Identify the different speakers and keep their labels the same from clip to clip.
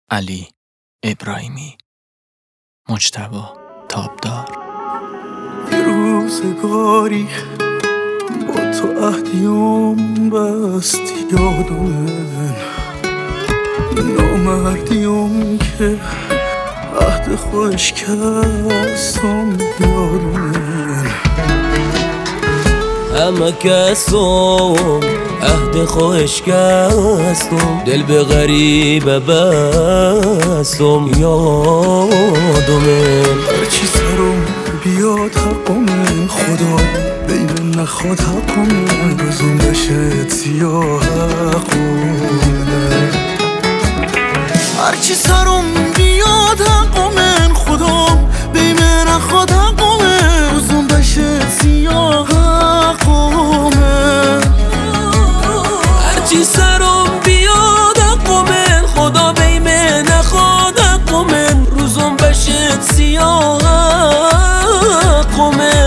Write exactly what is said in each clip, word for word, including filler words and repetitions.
Speaker 1: علی ابراهیمی. مجتبی تابدار.
Speaker 2: یه روزگاری با تو عهدیم بست یادم، نامردیم که عهد خوش کستم یادم،
Speaker 3: همه کسم عهد خوش کستم، دل به غریبه بستم یادمه.
Speaker 2: هرچی سرم بیاد حقم خدا، بین نخواد حقم روزم بشه سیاه حقمه. هرچی سرم بیاد حقم خدا، بین نخواد حقم روزم بشه سیاه حقمه.
Speaker 3: هرچی سرم بیاد حقم خدا، بین نخواد حقم روزم بشه سیاه حقمه.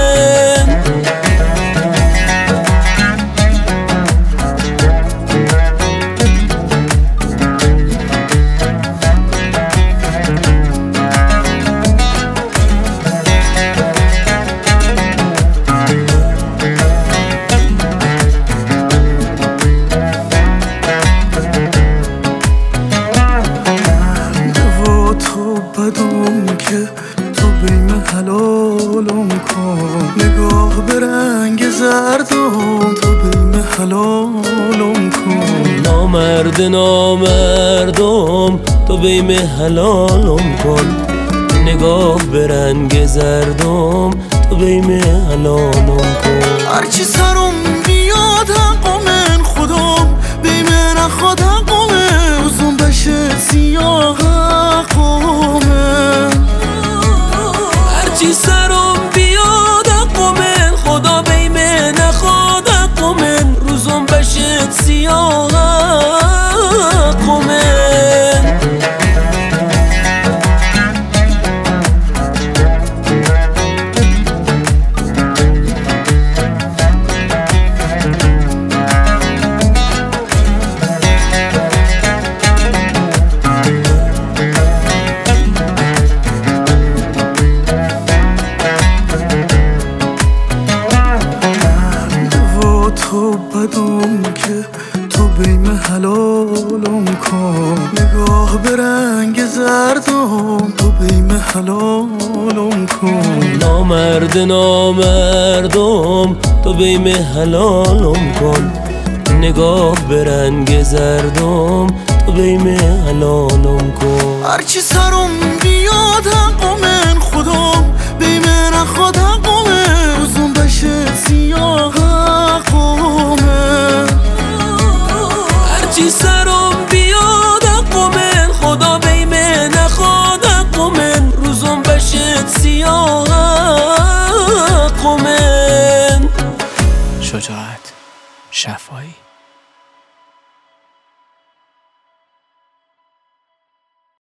Speaker 2: بدم که تو بیم حلالم کن، نگاه به رنگ زردم تو بیم حلالم کن.
Speaker 3: نامرد نامردم تو بیم حلالم کن، نگاه به رنگ زردم تو بیم حلالم کن.
Speaker 2: هرچی سرم بیاد حقم خدا، بیم نخواد حقم روزم بشه سیاه حقمه.
Speaker 3: هرچی سرم بیاد حقم خدا، بیم نخواد حقم روزم بشه سیاه حقمه.
Speaker 2: تو بدم که تو بیم حلالم کن، نگاه به رنگ زردم تو بیم حلالم کن.
Speaker 3: نامرد نامردم تو بیم حلالم کن، نگاه به رنگ زردم تو بیم حلالم کن.
Speaker 2: هرچی سرم بیاد حقم خدا، بیم نخواد حقم روزم بشه سیاه حقمه.
Speaker 3: هرچی سرم بیاد حقم خدا، بیم نخواد حقم روزم بشه سیاه حقمه.
Speaker 1: شجاعت شفایی.